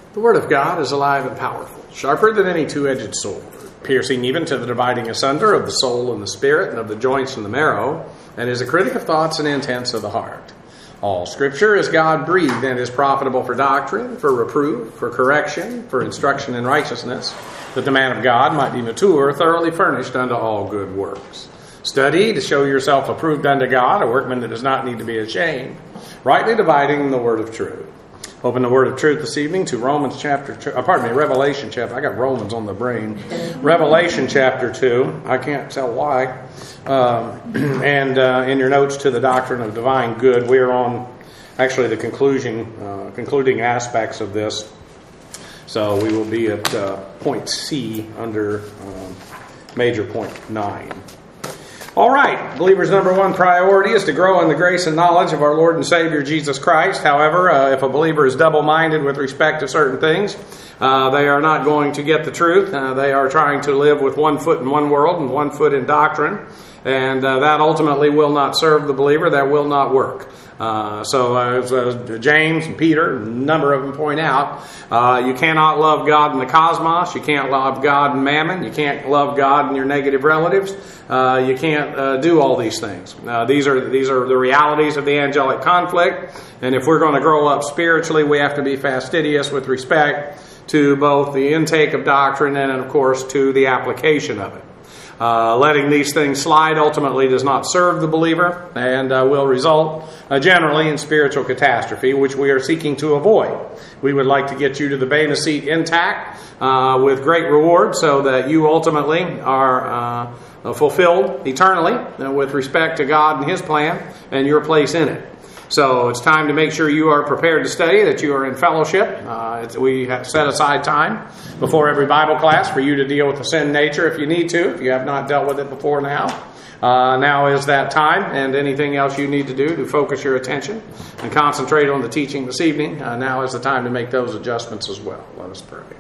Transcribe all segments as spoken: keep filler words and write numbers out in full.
The Word of God is alive and powerful, sharper than any two-edged sword, piercing even to the dividing asunder of the soul and the spirit and of the joints and the marrow, and is a critic of thoughts and intents of the heart. All Scripture is God-breathed and is profitable for doctrine, for reproof, for correction, for instruction in righteousness, that the man of God might be mature, thoroughly furnished unto all good works. Study to show yourself approved unto God, a workman that does not need to be ashamed, rightly dividing the word of truth. Open the word of truth this evening to Romans chapter two, uh, pardon me, Revelation chapter. I got Romans on the brain. Revelation chapter two. I can't tell why. Um, and uh, in your notes to the doctrine of divine good, we are on actually the conclusion, uh, concluding aspects of this. So we will be at uh, point C under um, major point nine. All right, believers' number one priority is to grow in the grace and knowledge of our Lord and Savior Jesus Christ. However, uh, if a believer is double-minded with respect to certain things, uh, they are not going to get the truth. Uh, they are trying to live with one foot in one world and one foot in doctrine, and uh, that ultimately will not serve the believer. That will not work. Uh, so uh, as uh, James and Peter, a number of them point out, uh, you cannot love God in the cosmos, you can't love God in mammon, you can't love God in your negative relatives, uh, you can't uh, do all these things. Uh, these are these are the realities of the angelic conflict, and if we're going to grow up spiritually, we have to be fastidious with respect to both the intake of doctrine and, of course, to the application of it. Uh, letting these things slide ultimately does not serve the believer and uh, will result uh, generally in spiritual catastrophe, which we are seeking to avoid. We would like to get you to the Bema seat intact uh, with great reward so that you ultimately are uh, fulfilled eternally uh, with respect to God and His plan and your place in it. So it's time to make sure you are prepared to study, that you are in fellowship. Uh, it's, we have set aside time before every Bible class for you to deal with the sin nature if you need to, if you have not dealt with it before now. Uh, now is that time, and anything else you need to do to focus your attention and concentrate on the teaching this evening, uh, now is the time to make those adjustments as well. Let us pray.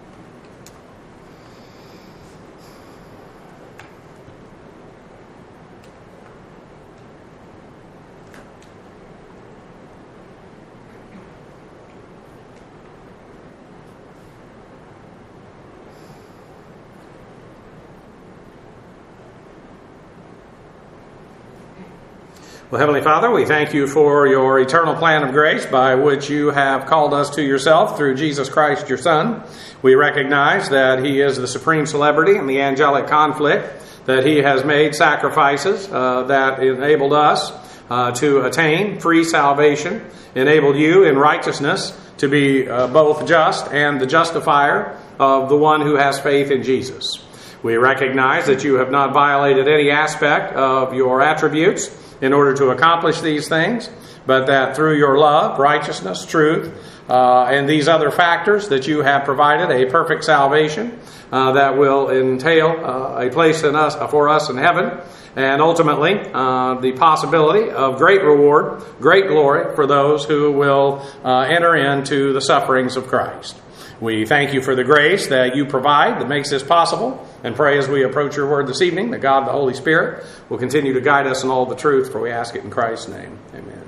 Well, Heavenly Father, we thank you for your eternal plan of grace by which you have called us to yourself through Jesus Christ, your Son. We recognize that He is the supreme celebrity in the angelic conflict, that He has made sacrifices uh, that enabled us uh, to attain free salvation, enabled you in righteousness to be uh, both just and the justifier of the one who has faith in Jesus. We recognize that you have not violated any aspect of your attributes in order to accomplish these things, but that through your love, righteousness, truth, uh, and these other factors that you have provided a perfect salvation uh, that will entail uh, a place in us for us in heaven, and ultimately uh, the possibility of great reward, great glory for those who will uh, enter into the sufferings of Christ. We thank you for the grace that you provide that makes this possible, and pray as we approach your word this evening that God, the Holy Spirit, will continue to guide us in all the truth, for we ask it in Christ's name. Amen.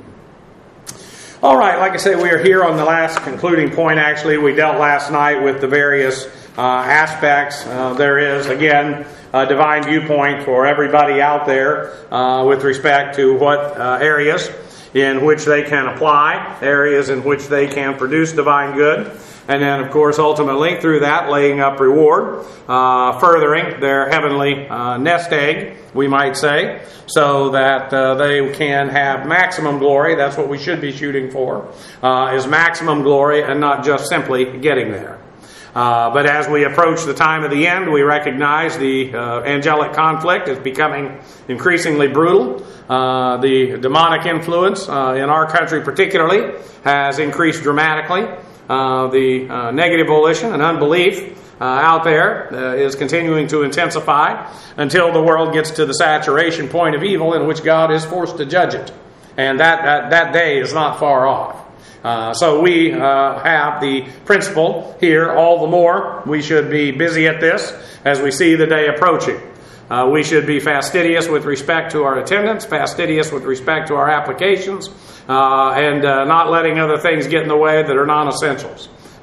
All right, like I say, we are here on the last concluding point. Actually, we dealt last night with the various uh, aspects. Uh, there is, again, a divine viewpoint for everybody out there uh, with respect to what uh, areas in which they can apply, areas in which they can produce divine good. And then, of course, ultimately, through that, laying up reward, uh, furthering their heavenly uh, nest egg, we might say, so that uh, they can have maximum glory. That's what we should be shooting for, uh, is maximum glory and not just simply getting there. Uh, but as we approach the time of the end, we recognize the uh, angelic conflict is becoming increasingly brutal. Uh, the demonic influence uh, in our country particularly has increased dramatically. Uh, the uh, negative volition and unbelief uh, out there uh, is continuing to intensify until the world gets to the saturation point of evil in which God is forced to judge it. And that, that, that day is not far off. Uh, so we uh, have the principle here all the more. We should be busy at this as we see the day approaching. Uh, we should be fastidious with respect to our attendance, fastidious with respect to our applications, uh, and uh, not letting other things get in the way that are non-essentials.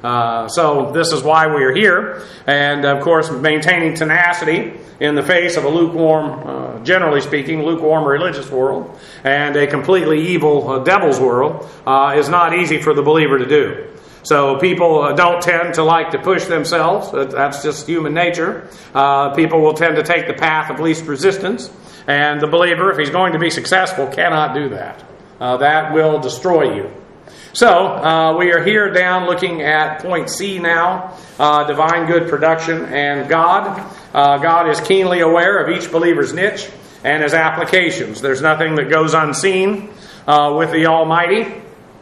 Uh, so this is why we are here. And, of course, maintaining tenacity in the face of a lukewarm, uh, generally speaking, lukewarm religious world and a completely evil uh, devil's world uh, is not easy for the believer to do. So people uh, don't tend to like to push themselves. That's just human nature. Uh, people will tend to take the path of least resistance. And the believer, if he's going to be successful, cannot do that. Uh, that will destroy you. So, uh, we are here down looking at point C now, uh, divine good production and God. Uh, God is keenly aware of each believer's niche and his applications. There's nothing that goes unseen uh, with the Almighty.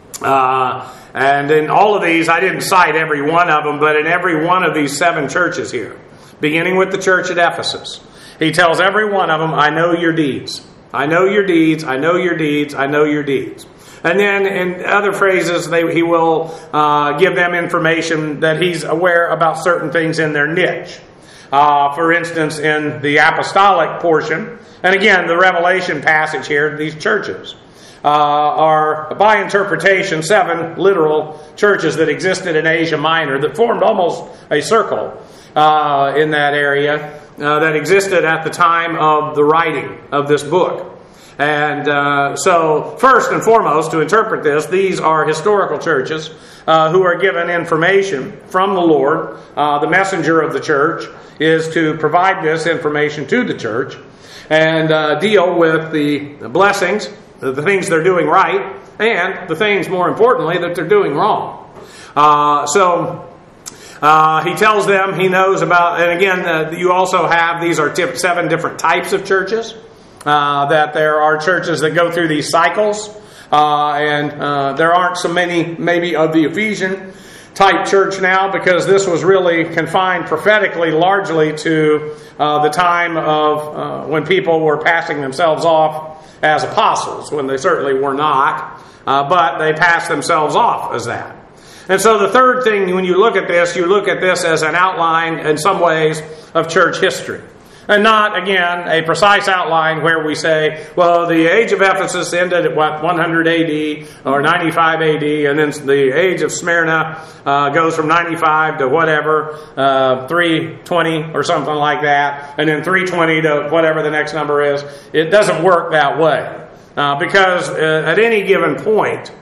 Uh, and in all of these, I didn't cite every one of them, but in every one of these seven churches here, beginning with the church at Ephesus, he tells every one of them, I know your deeds. I know your deeds, I know your deeds, I know your deeds. And then in other phrases, they, he will uh, give them information that he's aware about certain things in their niche. Uh, for instance, in the apostolic portion, and again, the Revelation passage here, these churches uh, are, by interpretation, seven literal churches that existed in Asia Minor that formed almost a circle uh, in that area uh, that existed at the time of the writing of this book. And uh, so, first and foremost, to interpret this, these are historical churches uh, who are given information from the Lord. Uh, the messenger of the church is to provide this information to the church and uh, deal with the blessings, the things they're doing right, and the things, more importantly, that they're doing wrong. Uh, so, uh, he tells them he knows about, and again, uh, you also have, these are t- seven different types of churches. Uh, that there are churches that go through these cycles, uh, and uh, there aren't so many maybe of the Ephesian type church now, because this was really confined prophetically largely to uh, the time of uh, when people were passing themselves off as apostles, when they certainly were not, uh, but they passed themselves off as that. And so the third thing, when you look at this, you look at this as an outline in some ways of church history. And not, again, a precise outline where we say, well, the age of Ephesus ended at what, one hundred A D or ninety-five A D, and then the age of Smyrna uh, goes from ninety-five to whatever, uh, three twenty or something like that, and then three twenty to whatever the next number is. It doesn't work that way. Uh, because uh, at any given point,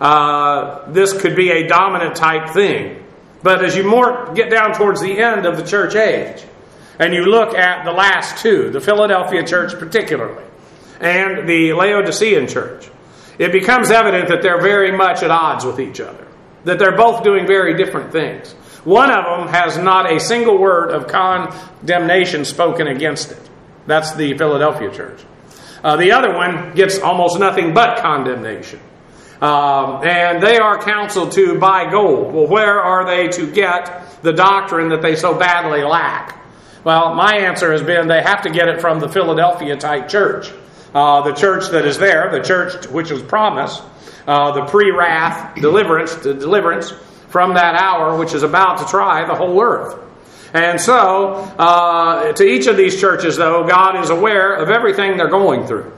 uh, this could be a dominant type thing. But as you more get down towards the end of the church age, and you look at the last two, the Philadelphia church particularly, and the Laodicean church, it becomes evident that they're very much at odds with each other. That they're both doing very different things. One of them has not a single word of condemnation spoken against it. That's the Philadelphia church. Uh, the other one gets almost nothing but condemnation. Um, and they are counseled to buy gold. Well, where are they to get the doctrine that they so badly lack? Well, my answer has been they have to get it from the Philadelphia type church. Uh, the church that is there, the church which was promised, uh, the pre-wrath deliverance, the deliverance from that hour which is about to try the whole earth. And so, uh, to each of these churches, though, God is aware of everything they're going through.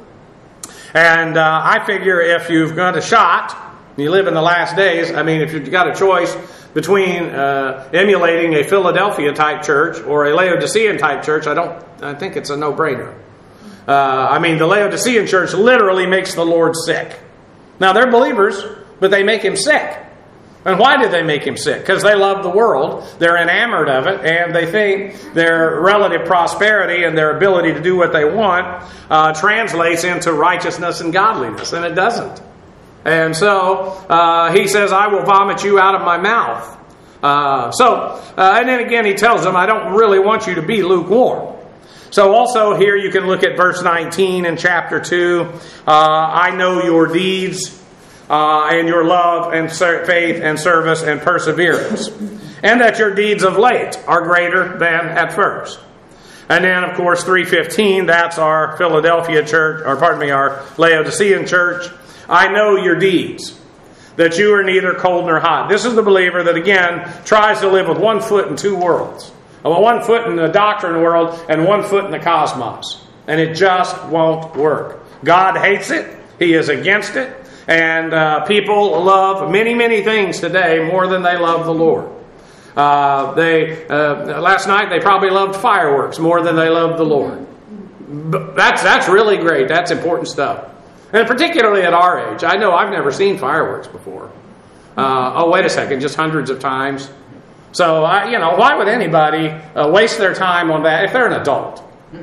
And uh, I figure if you've got a shot, you live in the last days, I mean, if you've got a choice between uh, emulating a Philadelphia type church or a Laodicean type church, I don't. I think it's a no-brainer. Uh, I mean, the Laodicean church literally makes the Lord sick. Now, they're believers, but they make him sick. And why do they make him sick? Because they love the world, they're enamored of it, and they think their relative prosperity and their ability to do what they want uh, translates into righteousness and godliness, and it doesn't. And so, uh, he says, I will vomit you out of my mouth. Uh, so, uh, and then again he tells them, I don't really want you to be lukewarm. So also here you can look at verse nineteen in chapter two. Uh, I know your deeds, uh, and your love and ser- faith and service and perseverance. And that your deeds of late are greater than at first. And then, of course, three fifteen, that's our Philadelphia church, or pardon me, our Laodicean church. I know your deeds, that you are neither cold nor hot. This is the believer that, again, tries to live with one foot in two worlds. Well, one foot in the doctrine world and one foot in the cosmos. And it just won't work. God hates it. He is against it. And uh, people love many, many things today more than they love the Lord. Uh, they uh, last night they probably loved fireworks more than they loved the Lord. But that's that's really great. That's important stuff. And particularly at our age. I know I've never seen fireworks before. Uh, oh, wait a second, just hundreds of times. So, I, you know, why would anybody uh, waste their time on that if they're an adult?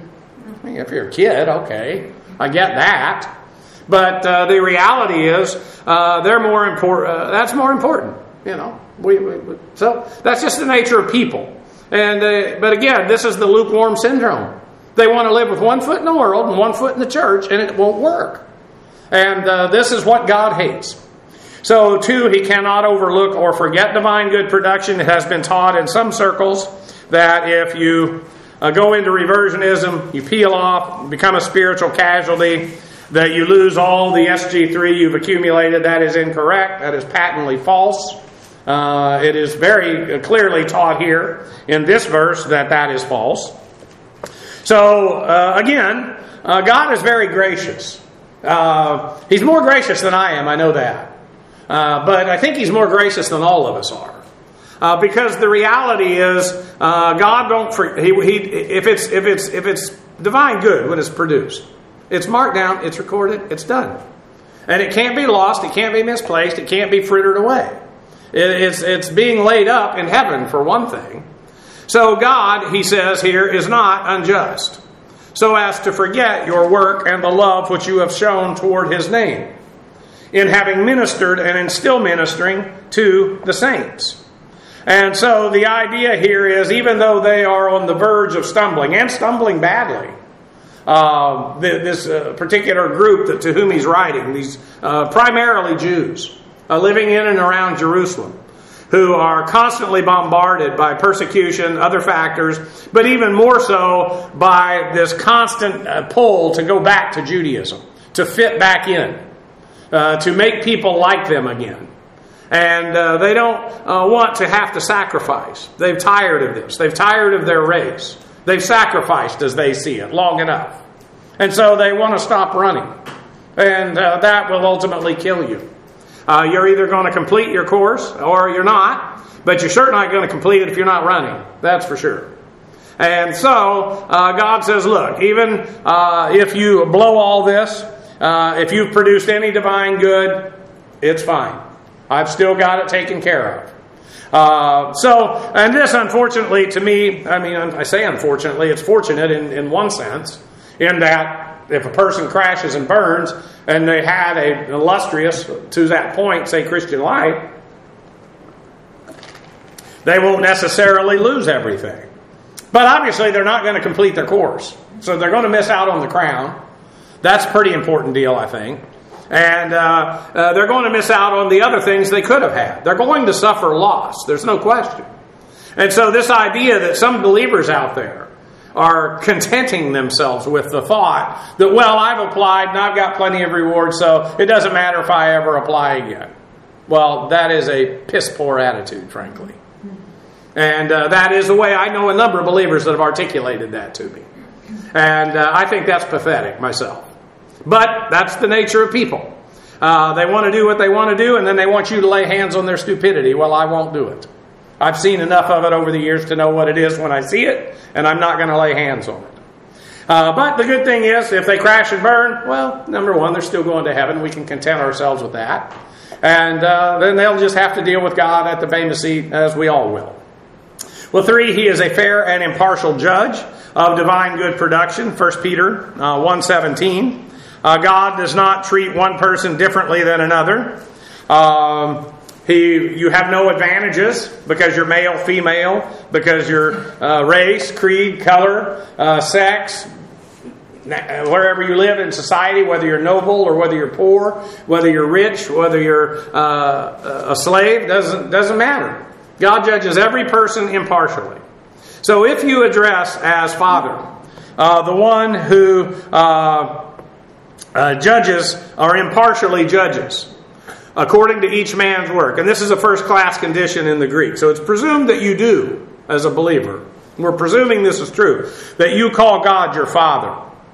I mean, if you're a kid, okay, I get that. But uh, the reality is, uh, they're more important. Uh, that's more important, you know. We, we, we, so that's just the nature of people. And uh, but again, this is the lukewarm syndrome. They want to live with one foot in the world and one foot in the church, and it won't work. And uh, this is what God hates. So, two, he cannot overlook or forget divine good production. It has been taught in some circles that if you uh, go into reversionism, you peel off, become a spiritual casualty, that you lose all the S G three you've accumulated. That is incorrect. That is patently false. Uh, it is very clearly taught here in this verse that that is false. So, uh, again, uh, God is very gracious. Uh, he's more gracious than I am, I know that. Uh, but I think he's more gracious than all of us are. Uh, because the reality is, uh, God don't. For, he, he, if it's if it's if it's divine good, what is produced, it's marked down, it's recorded, it's done, and it can't be lost, it can't be misplaced, it can't be frittered away. It, it's it's being laid up in heaven for one thing. So God, he says here, is not unjust, so as to forget your work and the love which you have shown toward his name, in having ministered and in still ministering to the saints. And so the idea here is, even though they are on the verge of stumbling, and stumbling badly, uh, this uh, particular group that, to whom he's writing, these uh, primarily Jews, uh, living in and around Jerusalem, who are constantly bombarded by persecution, other factors, but even more so by this constant uh, pull to go back to Judaism, to fit back in, uh, to make people like them again. And uh, they don't uh, want to have to sacrifice. They've tired of this. They've tired of their race. They've sacrificed, as they see it, long enough. And so they want to stop running. And uh, that will ultimately kill you. Uh, you're either going to complete your course or you're not. But you're certainly not going to complete it if you're not running. That's for sure. And so uh, God says, look, even uh, if you blow all this, uh, if you've produced any divine good, it's fine. I've still got it taken care of. Uh, so, and this, unfortunately, to me, I mean, I say unfortunately, it's fortunate in, in one sense, in that if a person crashes and burns, and they had a, an illustrious, to that point, say, Christian life, they won't necessarily lose everything. But obviously, they're not going to complete their course. So they're going to miss out on the crown. That's a pretty important deal, I think. And uh, uh, they're going to miss out on the other things they could have had. They're going to suffer loss. There's no question. And so this idea that some believers out there are contenting themselves with the thought that, well, I've applied and I've got plenty of reward, so it doesn't matter if I ever apply again. Well, that is a piss-poor attitude, frankly. And uh, that is the way I know a number of believers that have articulated that to me. And uh, I think that's pathetic myself. But that's the nature of people. Uh, they want to do what they want to do, and then they want you to lay hands on their stupidity. Well, I won't do it. I've seen enough of it over the years to know what it is when I see it, and I'm not going to lay hands on it. Uh, but the good thing is, if they crash and burn, well, number one, they're still going to heaven. We can content ourselves with that. And uh, then they'll just have to deal with God at the Bema seat, as we all will. Well, three, he is a fair and impartial judge of divine good production. First Peter uh, one seventeen. Uh, God does not treat one person differently than another. Um, he, you have no advantages because you're male, female, because you're uh, race, creed, color, uh, sex, wherever you live in society, whether you're noble or whether you're poor, whether you're rich, whether you're uh, a slave, doesn't doesn't matter. God judges every person impartially. So if you address as Father uh, the one who uh, uh, judges or impartially judges according to each man's work, and this is a first-class condition in the Greek, so it's presumed that you do as a believer. We're presuming this is true, that you call God your Father.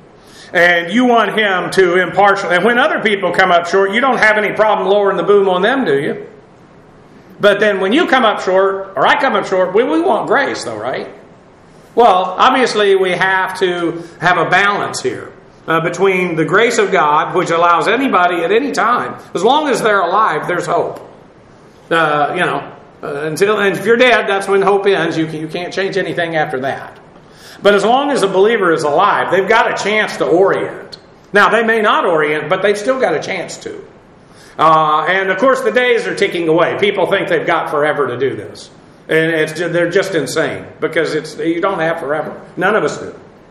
And you want him to impartially. And when other people come up short, you don't have any problem lowering the boom on them, do you? But then when you come up short, or I come up short, we, we want grace though, right? Well, obviously we have to have a balance here uh, between the grace of God, which allows anybody at any time, as long as they're alive, there's hope. Uh, you know, uh, until and if you're dead, that's when hope ends. You can, you can't change anything after that. But as long as a believer is alive, they've got a chance to orient. Now, they may not orient, but they've still got a chance to. Uh, and of course, the days are ticking away. People think they've got forever to do this. And it's just, they're just insane because it's you don't have forever. None of us do.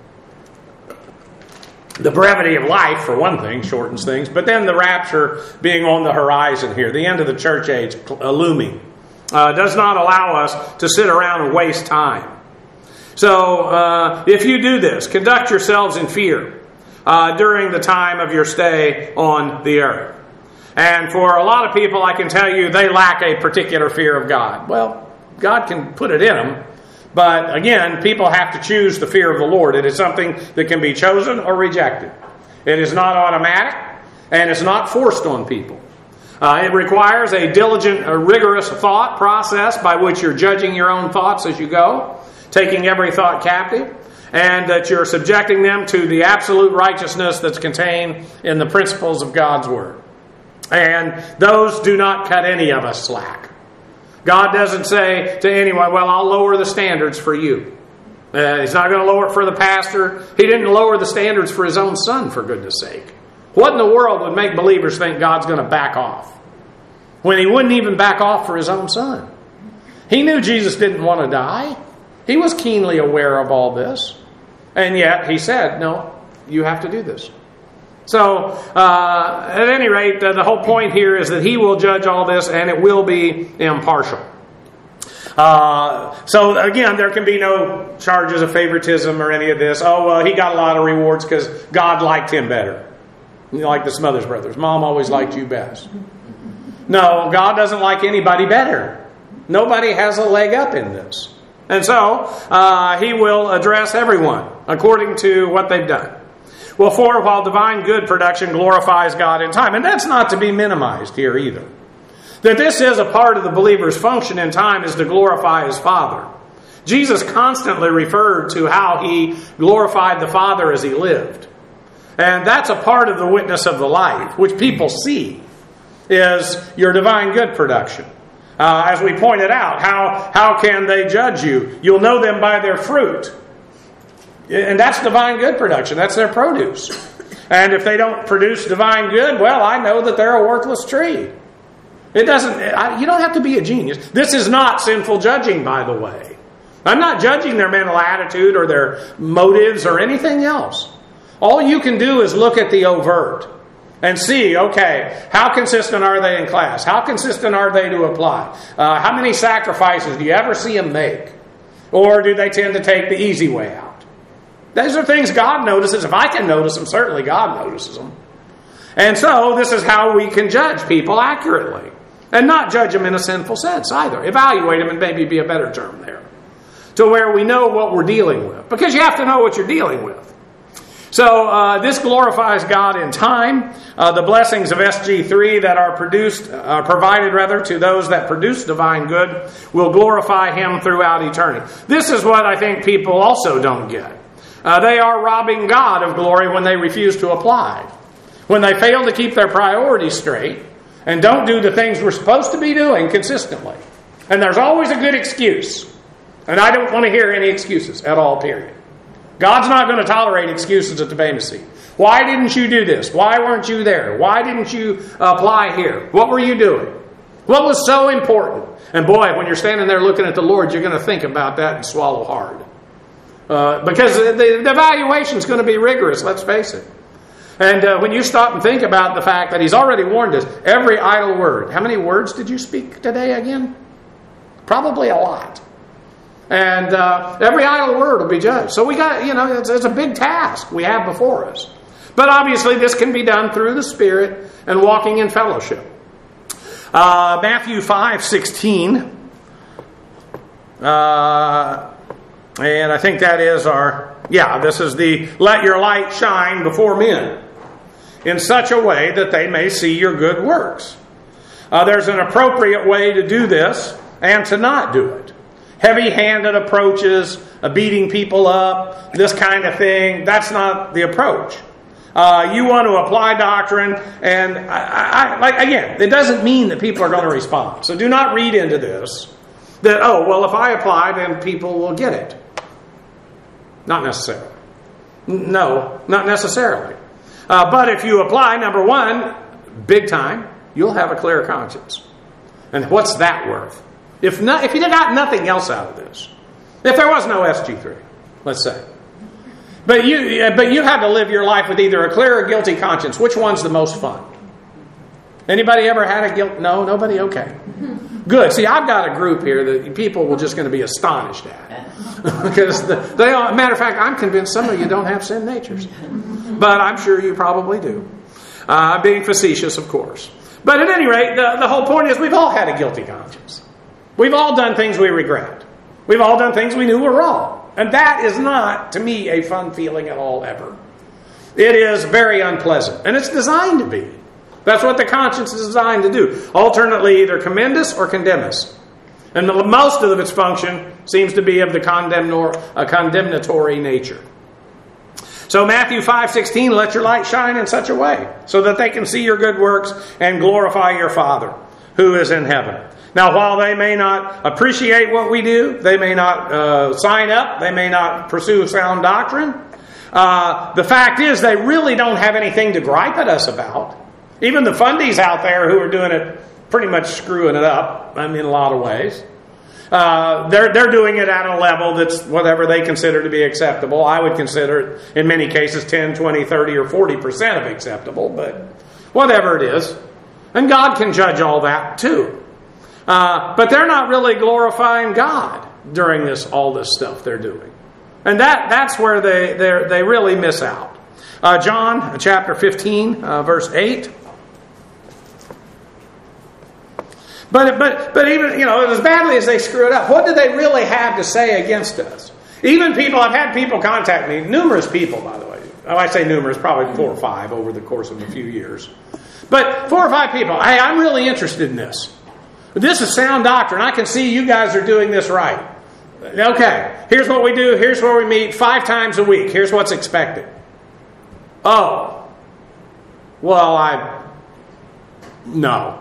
The brevity of life, for one thing, shortens things. But then the rapture being on the horizon here, the end of the church age looming, uh, does not allow us to sit around and waste time. So uh, if you do this, conduct yourselves in fear uh, during the time of your stay on the earth. And for a lot of people, I can tell you, they lack a particular fear of God. Well, God can put it in them. But again, people have to choose the fear of the Lord. It is something that can be chosen or rejected. It is not automatic, and it's not forced on people. Uh, it requires a diligent, a rigorous thought process by which you're judging your own thoughts as you go, taking every thought captive, and that you're subjecting them to the absolute righteousness that's contained in the principles of God's Word. And those do not cut any of us slack. God doesn't say to anyone, well, I'll lower the standards for you. Uh, he's not going to lower it for the pastor. He didn't lower the standards for his own son, for goodness sake. What in the world would make believers think God's going to back off when he wouldn't even back off for his own son? He knew Jesus didn't want to die. He was keenly aware of all this. And yet he said, no, you have to do this. So, uh, at any rate, the, the whole point here is that he will judge all this, and it will be impartial. Uh, so, again, there can be no charges of favoritism or any of this. Oh, well, he got a lot of rewards because God liked him better. You know, like the Smothers Brothers. Mom always liked you best. No, God doesn't like anybody better. Nobody has a leg up in this. And so, uh, he will address everyone according to what they've done. Well, for while divine good production glorifies God in time, and that's not to be minimized here either. That this is a part of the believer's function in time is to glorify his Father. Jesus constantly referred to how he glorified the Father as he lived. And that's a part of the witness of the life, which people see, is your divine good production. Uh, as we pointed out, how, how can they judge you? You'll know them by their fruit. And that's divine good production. That's their produce. And if they don't produce divine good, well, I know that they're a worthless tree. It doesn't. I, you don't have to be a genius. This is not sinful judging, by the way. I'm not judging their mental attitude or their motives or anything else. All you can do is look at the overt and see, okay, how consistent are they in class? How consistent are they to apply? Uh, how many sacrifices do you ever see them make? Or do they tend to take the easy way out? Those are things God notices. If I can notice them, certainly God notices them. And so this is how we can judge people accurately. And not judge them in a sinful sense either. Evaluate them, and maybe be a better term there. To where we know what we're dealing with. Because you have to know what you're dealing with. So uh, this glorifies God in time. Uh, the blessings of S G three that are produced, uh, provided rather, to those that produce divine good will glorify Him throughout eternity. This is what I think people also don't get. Uh, they are robbing God of glory when they refuse to apply. When they fail to keep their priorities straight and don't do the things we're supposed to be doing consistently. And there's always a good excuse. And I don't want to hear any excuses at all, period. God's not going to tolerate excuses at the Bema Seat. Why didn't you do this? Why weren't you there? Why didn't you apply here? What were you doing? What was so important? And boy, when you're standing there looking at the Lord, you're going to think about that and swallow hard. Uh, because the, the evaluation is going to be rigorous, let's face it. And uh, when you stop and think about the fact that He's already warned us, every idle word. How many words did you speak today again? Probably a lot. And uh, every idle word will be judged. So we got, you know, it's, it's a big task we have before us. But obviously this can be done through the Spirit and walking in fellowship. Uh, Matthew five sixteen. Uh, and I think that is our Yeah, this is the let your light shine before men in such a way that they may see your good works. Uh, there's an appropriate way to do this and to not do it. Heavy-handed approaches, uh, beating people up, this kind of thing, that's not the approach. Uh, you want to apply doctrine, and I, I, like again, it doesn't mean that people are going to respond. So do not read into this that, oh, well, if I apply, then people will get it. Not necessarily. No, not necessarily. Uh, but if you apply, number one, big time, you'll have a clear conscience. And what's that worth? If not, if you got nothing else out of this, if there was no S G three, let's say, but you but you had to live your life with either a clear or guilty conscience, which one's the most fun? Anybody ever had a guilt? No, nobody. Okay, good. See, I've got a group here that people were just going to be astonished at because the, they. All, matter of fact, I'm convinced some of you don't have sin natures, but I'm sure you probably do. Uh, I'm being facetious, of course. But at any rate, the, the whole point is we've all had a guilty conscience. We've all done things we regret. We've all done things we knew were wrong. And that is not, to me, a fun feeling at all, ever. It is very unpleasant. And it's designed to be. That's what the conscience is designed to do. Alternately, either commend us or condemn us. And the, most of its function seems to be of the condemnor, uh, condemnatory nature. So Matthew five sixteen, let your light shine in such a way so that they can see your good works and glorify your Father who is in heaven. Now, while they may not appreciate what we do, they may not uh, sign up, they may not pursue sound doctrine, uh, the fact is they really don't have anything to gripe at us about. Even the fundies out there who are doing it, pretty much screwing it up, I mean, in a lot of ways. Uh, they're, they're doing it at a level that's whatever they consider to be acceptable. I would consider it, in many cases, ten, twenty, thirty, or forty percent of acceptable, but whatever it is. And God can judge all that, too. Uh, but they're not really glorifying God during this all this stuff they're doing. And that that's where they they really miss out. Uh, John chapter fifteen, uh, verse eight. But, but, but even, you know, as badly as they screw it up, what do they really have to say against us? Even people, I've had people contact me, numerous people, by the way. I say numerous, probably four or five over the course of a few years. But four or five people, hey, I'm really interested in this. This is sound doctrine. I can see you guys are doing this right. Okay, here's what we do. Here's where we meet five times a week. Here's what's expected. Oh, well, I, no.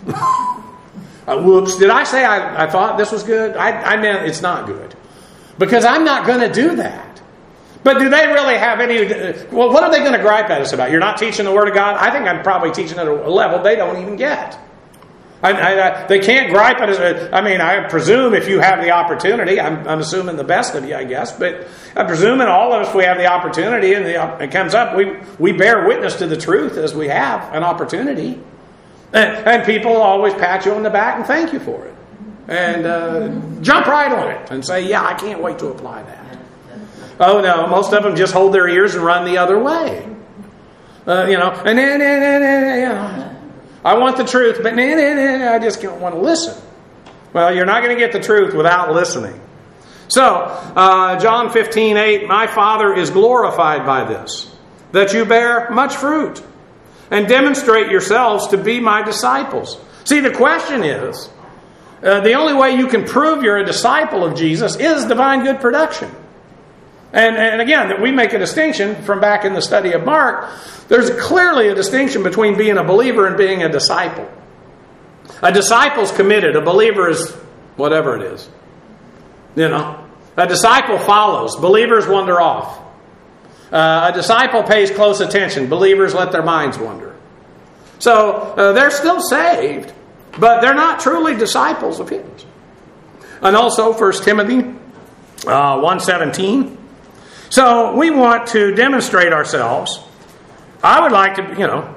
uh, whoops, did I say I, I thought this was good? I, I meant it's not good. Because I'm not going to do that. But do they really have any, well, what are they going to gripe at us about? You're not teaching the Word of God? I think I'm probably teaching at a level they don't even get. I, I, they can't gripe at us. I mean, I presume if you have the opportunity, I'm, I'm assuming the best of you, I guess, but I presume in all of us we have the opportunity and the, it comes up, we, we bear witness to the truth as we have an opportunity. And, and people always pat you on the back and thank you for it. And uh, jump right on it and say, yeah, I can't wait to apply that. Oh, no, most of them just hold their ears and run the other way. Uh, you know, and then, and then, and, you know. I want the truth, but nah, nah, nah, I just don't want to listen. Well, you're not going to get the truth without listening. So, uh, John fifteen eight, my Father is glorified by this, that you bear much fruit and demonstrate yourselves to be my disciples. See, the question is, uh, the only way you can prove you're a disciple of Jesus is divine good production. And, and again, that we make a distinction from back in the study of Mark. There's clearly a distinction between being a believer and being a disciple. A disciple's committed. A believer is whatever it is. You know, a disciple follows. Believers wander off. Uh, a disciple pays close attention. Believers let their minds wander. So uh, they're still saved, but they're not truly disciples of His. And also First Timothy uh, one seventeen. So we want to demonstrate ourselves. I would like to, you know,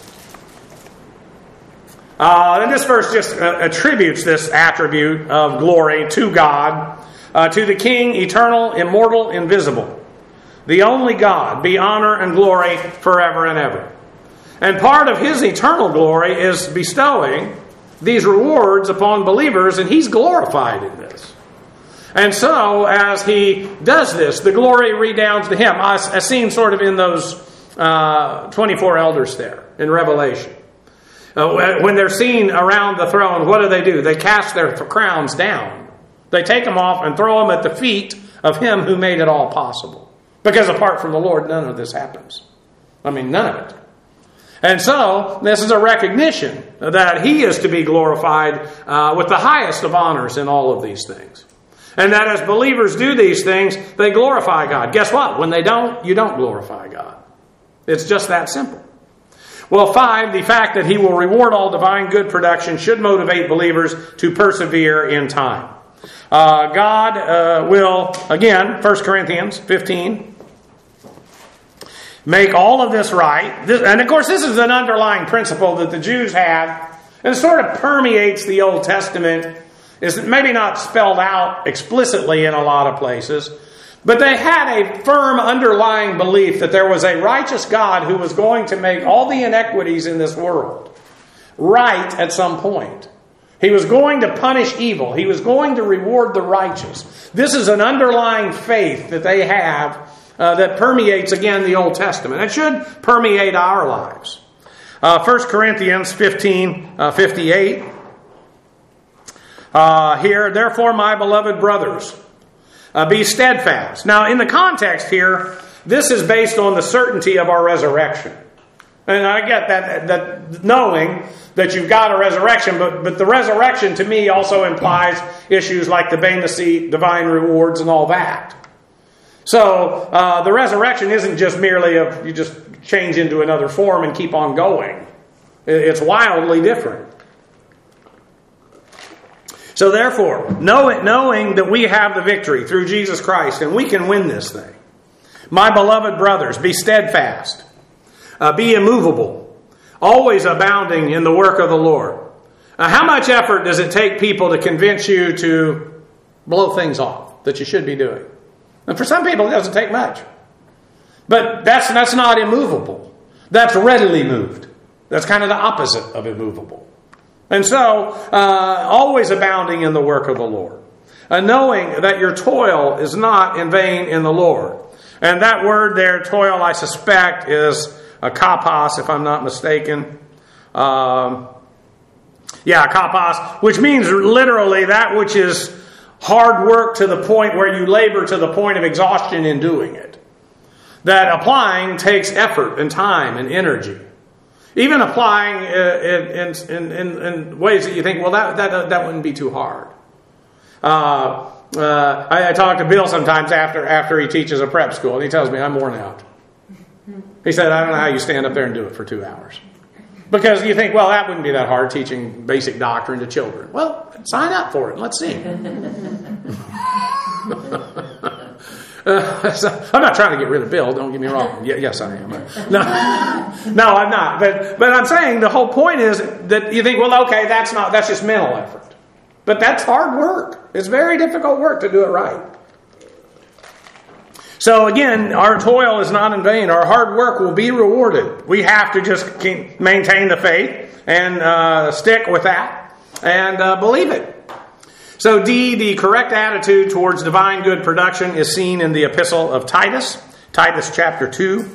uh, and this verse just uh, attributes this attribute of glory to God, uh, to the King, eternal, immortal, invisible, the only God, be honor and glory forever and ever. And part of His eternal glory is bestowing these rewards upon believers, and He's glorified in this. And so, as he does this, the glory redounds to him, as, as seen sort of in those uh, twenty-four elders there in Revelation. Uh, when they're seen around the throne, what do they do? They cast their crowns down. They take them off and throw them at the feet of him who made it all possible. Because apart from the Lord, none of this happens. I mean, none of it. And so, this is a recognition that he is to be glorified uh, with the highest of honors in all of these things. And that as believers do these things, they glorify God. Guess what? When they don't, you don't glorify God. It's just that simple. Well, five, the fact that he will reward all divine good production should motivate believers to persevere in time. Uh, God uh, will, again, First Corinthians fifteen, make all of this right. This, and of course, this is an underlying principle that the Jews had, and it sort of permeates the Old Testament. It's maybe not spelled out explicitly in a lot of places, but they had a firm underlying belief that there was a righteous God who was going to make all the inequities in this world right at some point. He was going to punish evil. He was going to reward the righteous. This is an underlying faith that they have uh, that permeates, again, the Old Testament. It should permeate our lives. Uh, First Corinthians fifteen, uh, fifty-eight. Uh, here, therefore, my beloved brothers, uh, be steadfast. Now, in the context here, this is based on the certainty of our resurrection. And I get that, that knowing that you've got a resurrection, but, but the resurrection to me also implies issues like the Bema seat, divine rewards, and all that. So, uh, the resurrection isn't just merely a, you just change into another form and keep on going. It's wildly different. So therefore, knowing, knowing that we have the victory through Jesus Christ and we can win this thing. My beloved brothers, be steadfast. Uh, be immovable. Always abounding in the work of the Lord. Uh, how much effort does it take people to convince you to blow things off that you should be doing? And for some people it doesn't take much. But that's, that's not immovable. That's readily moved. That's kind of the opposite of immovable. And so, uh, always abounding in the work of the Lord. Uh, knowing that your toil is not in vain in the Lord. And that word there, toil, I suspect, is a kapos, if I'm not mistaken. Um, yeah, kapos, which means literally that which is hard work to the point where you labor to the point of exhaustion in doing it. That applying takes effort and time and energy. Even applying in, in, in, in ways that you think, well, that, that, that wouldn't be too hard. Uh, uh, I, I talk to Bill sometimes after, after he teaches a prep school, and he tells me, I'm worn out. He said, I don't know how you stand up there and do it for two hours. Because you think, well, that wouldn't be that hard, teaching basic doctrine to children. Well, sign up for it. Let's see. Uh, so I'm not trying to get rid of Bill, don't get me wrong. Y- yes, I am. No, no, I'm not. But but I'm saying the whole point is that you think, well, okay, that's not that's just mental effort. But that's hard work. It's very difficult work to do it right. So again, our toil is not in vain. Our hard work will be rewarded. We have to just keep, maintain the faith and uh, stick with that and uh, believe it. So D, the correct attitude towards divine good production is seen in the epistle of Titus, Titus chapter two.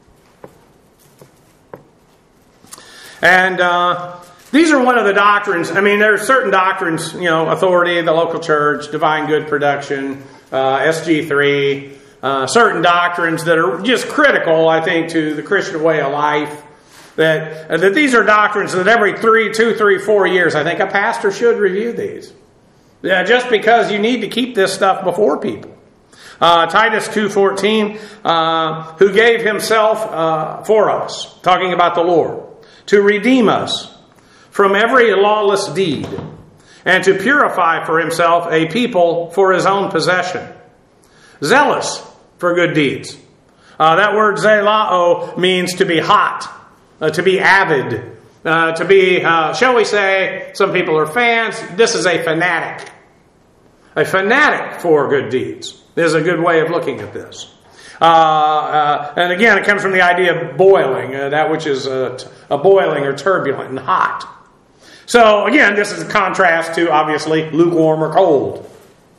And uh, these are one of the doctrines. I mean, there are certain doctrines, you know, authority, the local church, divine good production, uh, S G three, uh, certain doctrines that are just critical, I think, to the Christian way of life. That, uh, that these are doctrines that every three, two, three, four years, I think a pastor should review these. Yeah, just because you need to keep this stuff before people. Uh, Titus two fourteen, uh, who gave himself uh, for us, talking about the Lord, to redeem us from every lawless deed, and to purify for himself a people for his own possession, zealous for good deeds. Uh, that word zelao means to be hot, uh, to be avid, uh, to be, uh, shall we say, some people are fans. This is a fanatic. A fanatic for good deeds is a good way of looking at this. Uh, uh, and again, it comes from the idea of boiling, uh, that which is a, a boiling or turbulent and hot. So again, this is a contrast to, obviously, lukewarm or cold.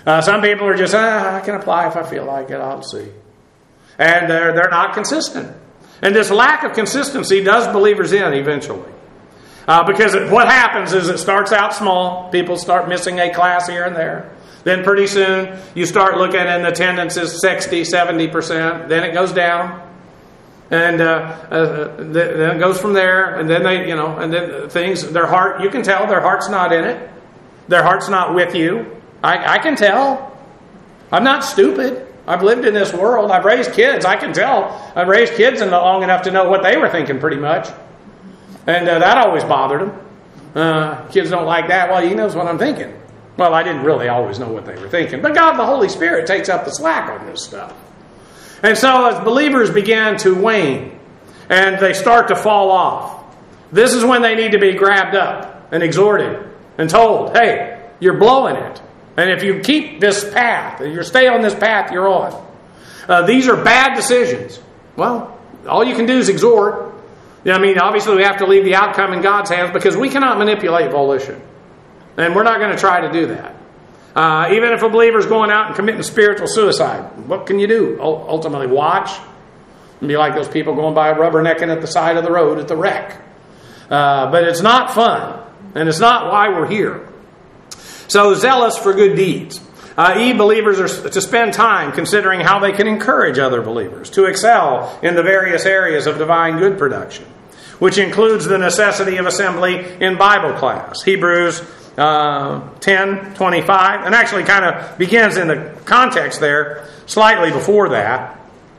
Uh, some people are just, ah, I can apply if I feel like it, I'll see. And they're, they're not consistent. And this lack of consistency does believers in eventually. Uh, because it, what happens is it starts out small. People start missing a class here and there. Then pretty soon you start looking and the attendance is sixty, seventy percent. Then it goes down. And uh, uh, then it goes from there. And then they, you know, and then things, their heart, you can tell their heart's not in it. Their heart's not with you. I, I can tell. I'm not stupid. I've lived in this world. I've raised kids. I can tell. I've raised kids long enough to know what they were thinking pretty much. And uh, that always bothered them. Uh, kids don't like that. Well, he knows what I'm thinking. Well, I didn't really always know what they were thinking. But God, the Holy Spirit, takes up the slack on this stuff. And so as believers begin to wane and they start to fall off, this is when they need to be grabbed up and exhorted and told, hey, you're blowing it. And if you keep this path, if you stay on this path you're on, uh, these are bad decisions. Well, all you can do is exhort. I mean, obviously we have to leave the outcome in God's hands because we cannot manipulate volition. And we're not going to try to do that. Uh, even if a believer is going out and committing spiritual suicide, what can you do? U- ultimately watch and be like those people going by rubbernecking at the side of the road at the wreck. Uh, but it's not fun. And it's not why we're here. So zealous for good deeds. Uh, e believers are to spend time considering how they can encourage other believers to excel in the various areas of divine good production, which includes the necessity of assembly in Bible class. Hebrews uh, ten twenty-five, and actually kind of begins in the context there slightly before that.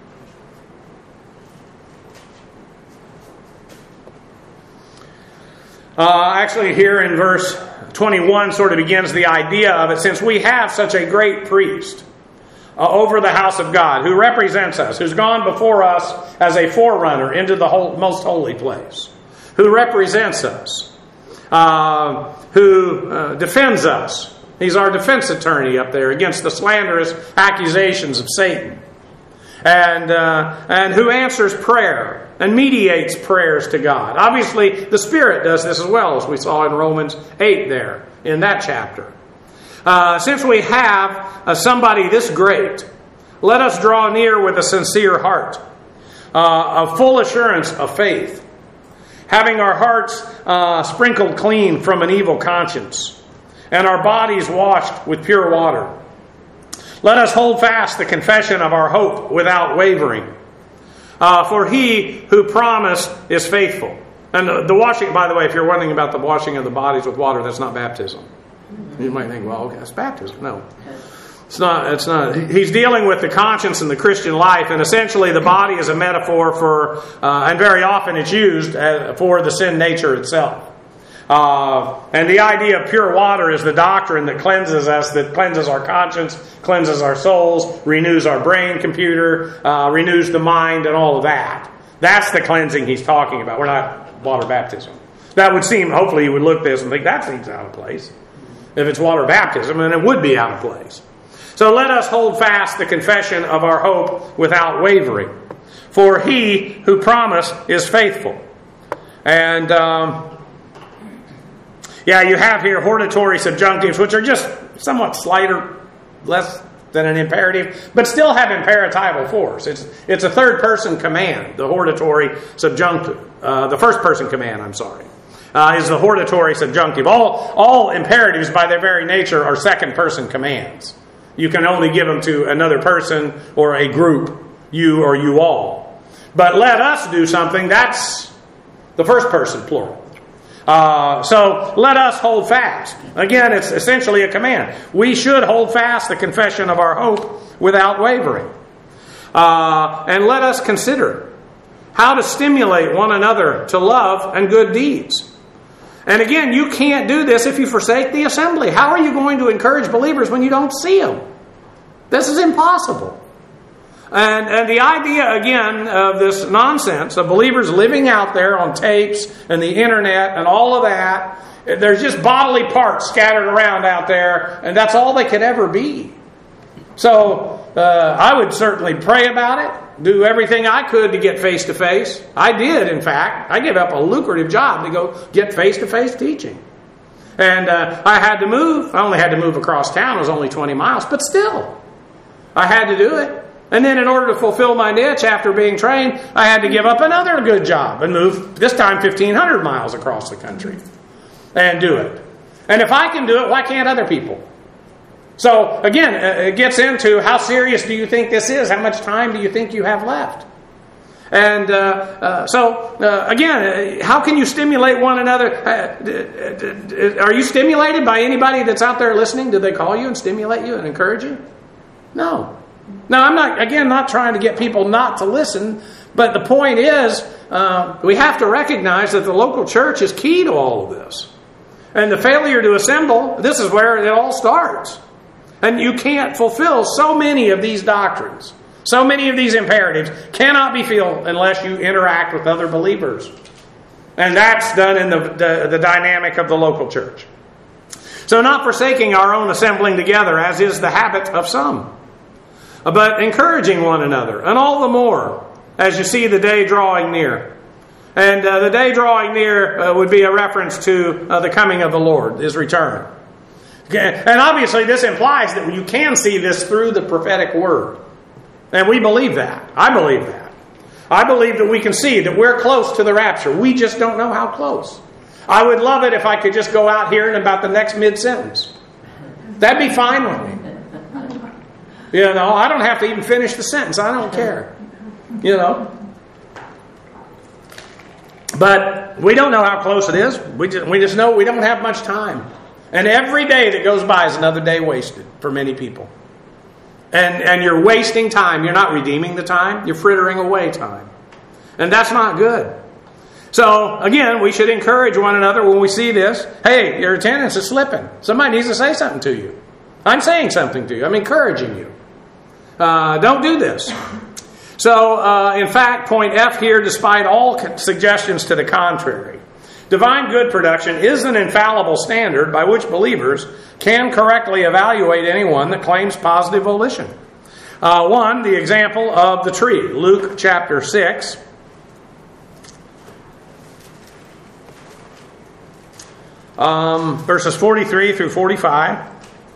Uh, actually, here in verse twenty-one sort of begins the idea of it. Since we have such a great priest uh, over the house of God who represents us, who's gone before us as a forerunner into the whole, most holy place, who represents us, uh, who uh, defends us. He's our defense attorney up there against the slanderous accusations of Satan. And, uh, and who answers prayer and mediates prayers to God. Obviously, the Spirit does this as well, as we saw in Romans eight there, in that chapter. Uh, since we have uh, somebody this great, let us draw near with a sincere heart, uh, a full assurance of faith, having our hearts uh, sprinkled clean from an evil conscience, and our bodies washed with pure water. Let us hold fast the confession of our hope without wavering. Uh, for he who promised is faithful. And the, the washing, by the way, if you're wondering about the washing of the bodies with water, that's not baptism. You might think, well, okay, that's baptism. No. It's not. It's not. He's dealing with the conscience in the Christian life, and essentially the body is a metaphor for, uh, and very often it's used as, for the sin nature itself. Uh, and the idea of pure water is the doctrine that cleanses us, that cleanses our conscience, cleanses our souls, renews our brain computer, uh, renews the mind, and all of that. That's the cleansing he's talking about. We're not water baptism. That would seem, hopefully you would look at this and think that seems out of place. If it's water baptism, then it would be out of place. So let us hold fast the confession of our hope without wavering. For he who promised is faithful. And... Um, Yeah, you have here hortatory subjunctives, which are just somewhat slighter, less than an imperative, but still have imperatival force. It's it's a third-person command, the hortatory subjunctive. Uh, the first-person command, I'm sorry, uh, is the hortatory subjunctive. All, all imperatives, by their very nature, are second-person commands. You can only give them to another person or a group, you or you all. But let us do something, that's the first-person plural. Uh, so let us hold fast. Again, it's essentially a command. We should hold fast the confession of our hope without wavering. Uh, and let us consider how to stimulate one another to love and good deeds. And again, you can't do this if you forsake the assembly. How are you going to encourage believers when you don't see them? This is impossible. And, and the idea, again, of this nonsense of believers living out there on tapes and the internet and all of that, there's just bodily parts scattered around out there, and that's all they could ever be. So uh, I would certainly pray about it, do everything I could to get face-to-face. I did, in fact. I gave up a lucrative job to go get face-to-face teaching. And uh, I had to move. I only had to move across town. It was only twenty miles, but still, I had to do it. And then in order to fulfill my niche after being trained, I had to give up another good job and move, this time fifteen hundred miles across the country and do it. And if I can do it, why can't other people? So again, it gets into how serious do you think this is? How much time do you think you have left? And uh, uh, so, uh, again, how can you stimulate one another? Uh, are you stimulated by anybody that's out there listening? Do they call you and stimulate you and encourage you? No. Now, I'm not, again, not trying to get people not to listen, but the point is, uh, we have to recognize that the local church is key to all of this. And the failure to assemble, this is where it all starts. And you can't fulfill so many of these doctrines. So many of these imperatives cannot be filled unless you interact with other believers. And that's done in the, the, the dynamic of the local church. So not forsaking our own assembling together, as is the habit of some, but encouraging one another, and all the more as you see the day drawing near. And uh, the day drawing near uh, would be a reference to uh, the coming of the Lord, His return. Okay. And obviously this implies that you can see this through the prophetic word. And we believe that. I believe that. I believe that we can see that we're close to the rapture. We just don't know how close. I would love it if I could just go out here in about the next mid-sentence. That'd be fine with me. You know, I don't have to even finish the sentence. I don't care. You know. But we don't know how close it is. We just, we just know we don't have much time. And every day that goes by is another day wasted for many people. And, and you're wasting time. You're not redeeming the time. You're frittering away time. And that's not good. So, again, we should encourage one another when we see this. Hey, your attendance is slipping. Somebody needs to say something to you. I'm saying something to you. I'm encouraging you. Uh, don't do this. So, uh, in fact, point F here, despite all suggestions to the contrary, divine good production is an infallible standard by which believers can correctly evaluate anyone that claims positive volition. Uh, one, the example of the tree. Luke chapter six. Um, verses forty-three through forty-five.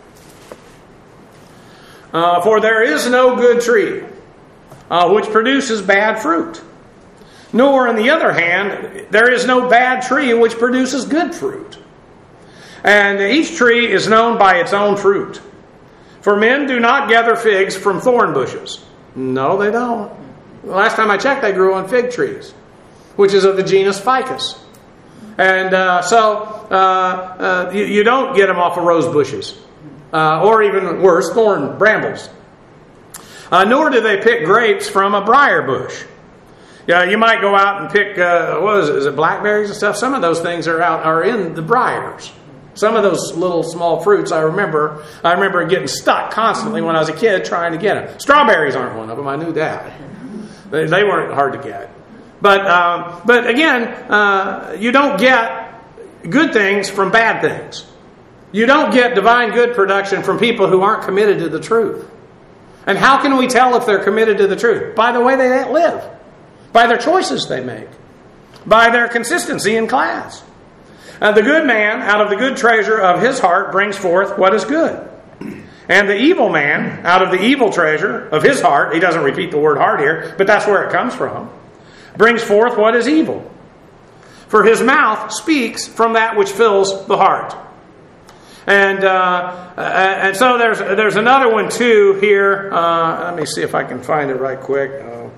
Uh, For there is no good tree uh, which produces bad fruit. Nor, on the other hand, there is no bad tree which produces good fruit. And each tree is known by its own fruit. For men do not gather figs from thorn bushes. No, they don't. The last time I checked, they grew on fig trees, which is of the genus Ficus. And uh, so uh, uh, you, you don't get them off of rose bushes. Uh, or even worse, thorn brambles. Uh, nor do they pick grapes from a briar bush. Yeah, you might go out and pick, uh, what is it, is it blackberries and stuff? Some of those things are out are in the briars. Some of those little small fruits, I remember, I remember getting stuck constantly when I was a kid trying to get them. Strawberries aren't one of them, I knew that. They, they weren't hard to get. But, um, but again, uh, you don't get good things from bad things. You don't get divine good production from people who aren't committed to the truth. And how can we tell if they're committed to the truth? By the way they live. By their choices they make. By their consistency in class. Uh, the good man, out of the good treasure of his heart, brings forth what is good. And the evil man, out of the evil treasure of his heart, he doesn't repeat the word heart here, but that's where it comes from, brings forth what is evil. For his mouth speaks from that which fills the heart. And uh, and so there's there's another one too here. Uh, let me see if I can find it right quick. Uh,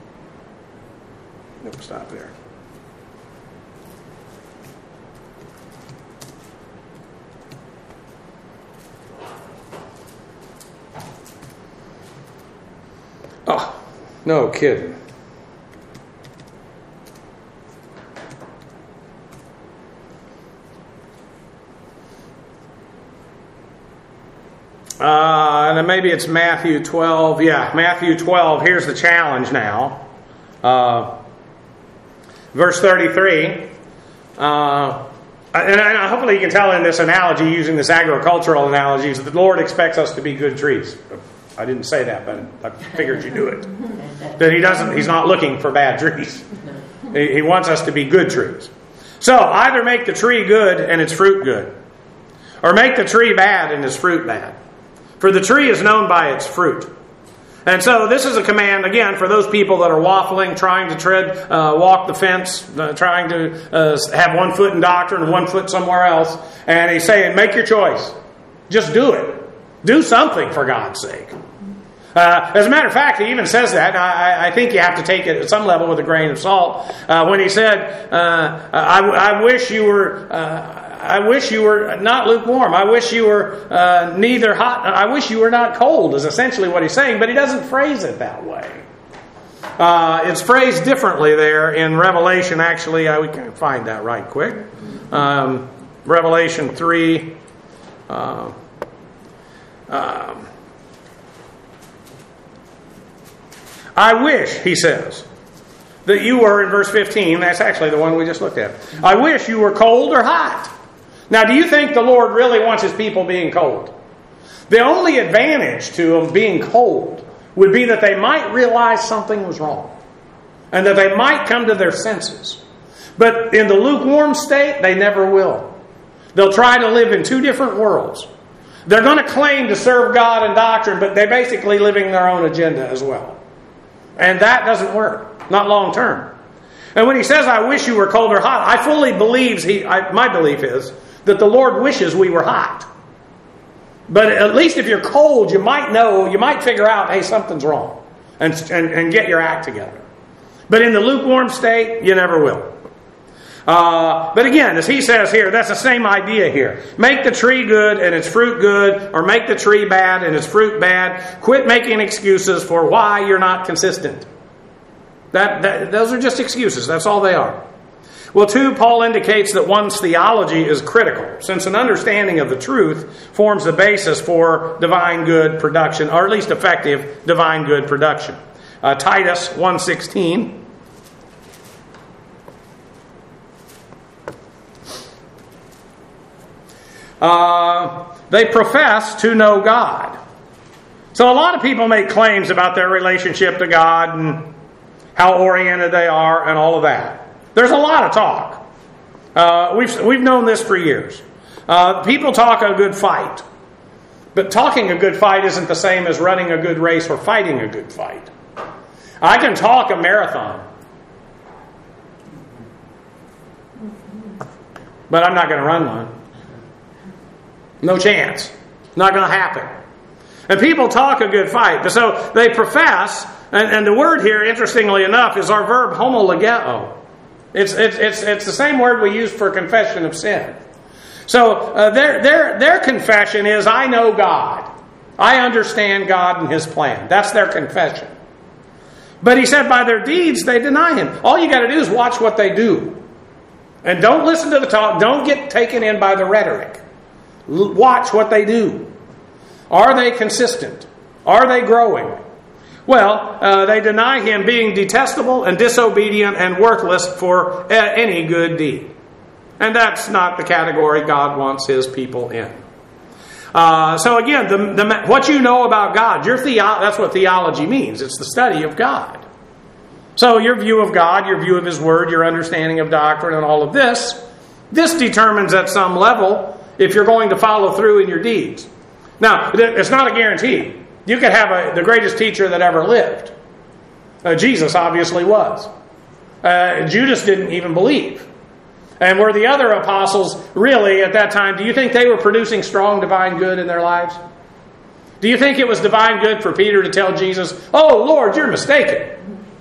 nope, stop there. Oh, no kidding. Uh, and maybe it's Matthew twelve. Yeah, Matthew twelve. Here's the challenge now. Uh, verse thirty-three. Uh, and, and hopefully you can tell in this analogy, using this agricultural analogy, that the Lord expects us to be good trees. I didn't say that, but I figured you knew it. That He doesn't. He's not looking for bad trees. He wants us to be good trees. So either make the tree good and its fruit good, Or make the tree bad and its fruit bad. For the tree is known by its fruit. And so this is a command, again, for those people that are waffling, trying to tread, uh, walk the fence, uh, trying to uh, have one foot in doctrine and one foot somewhere else. And he's saying, make your choice. Just do it. Do something for God's sake. Uh, as a matter of fact, he even says that. I, I think you have to take it at some level with a grain of salt. Uh, when he said, uh, I, I wish you were... Uh, I wish you were not lukewarm. I wish you were uh, neither hot. I wish you were not cold is essentially what he's saying, but he doesn't phrase it that way. Uh, it's phrased differently there in Revelation. Actually, I, we can find that right quick. Um, Revelation three. Uh, um, I wish, he says, that you were, in verse fifteen, that's actually the one we just looked at. I wish you were cold or hot. Now, do you think the Lord really wants His people being cold? The only advantage to them being cold would be that they might realize something was wrong. And that they might come to their senses. But in the lukewarm state, they never will. They'll try to live in two different worlds. They're going to claim to serve God and doctrine, but they're basically living their own agenda as well. And that doesn't work. Not long term. And when he says, I wish you were cold or hot, I fully believe, he, I, my belief is, that the Lord wishes we were hot. But at least if you're cold, you might know, you might figure out, hey, something's wrong. And, and, and get your act together. But in the lukewarm state, you never will. Uh, but again, as he says here, that's the same idea here. Make the tree good and its fruit good, or make the tree bad and its fruit bad. Quit making excuses for why you're not consistent. That, that those are just excuses. That's all they are. Well, two, Paul indicates that one's theology is critical, since an understanding of the truth forms the basis for divine good production, or at least effective divine good production. Uh, Titus one sixteen. Uh, they profess to know God. So a lot of people make claims about their relationship to God and how oriented they are and all of that. There's a lot of talk. Uh, we've we've known this for years. Uh, people talk a good fight. But talking a good fight isn't the same as running a good race or fighting a good fight. I can talk a marathon. But I'm not going to run one. No chance. Not going to happen. And people talk a good fight. So they profess, and, and the word here, interestingly enough, is our verb homologeo. It's, it's, it's, it's the same word we use for confession of sin. So uh, their, their, their confession is, I know God. I understand God and His plan. That's their confession. But he said by their deeds they deny Him. All you got to do is watch what they do. And don't listen to the talk. Don't get taken in by the rhetoric. L- watch what they do. Are they consistent? Are they growing? Well, uh, they deny Him being detestable and disobedient and worthless for uh, any good deed. And that's not the category God wants His people in. Uh, so again, the, the, what you know about God, your theo- that's what theology means. It's the study of God. So your view of God, your view of His Word, your understanding of doctrine and all of this, this determines at some level if you're going to follow through in your deeds. Now, it's not a guarantee. You could have a, the greatest teacher that ever lived. Uh, Jesus obviously was. Uh, Judas didn't even believe. And were the other apostles really at that time, do you think they were producing strong divine good in their lives? Do you think it was divine good for Peter to tell Jesus, oh, Lord, you're mistaken.